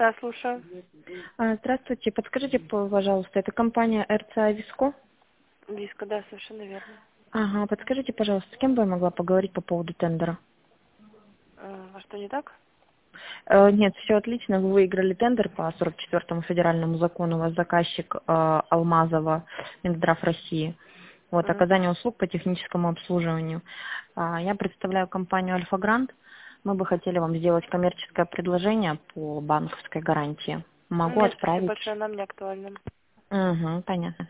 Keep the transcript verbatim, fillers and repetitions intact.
Да, слушаю. А, Здравствуйте, подскажите, пожалуйста, это компания эр цэ а Виско? Близко, да, совершенно верно. Ага, подскажите, пожалуйста, с кем бы я могла поговорить по поводу тендера? Э, А что не так? Э, нет, все отлично, вы выиграли тендер по сорок четвёртому федеральному закону, у вас заказчик э, Алмазова, Минздрав России. Вот, М. оказание услуг по техническому обслуживанию. А, я представляю компанию Альфа Грант. Мы бы хотели вам сделать коммерческое предложение по банковской гарантии. Могу Нет, спасибо отправить. большое, нам не актуально. Угу, понятно.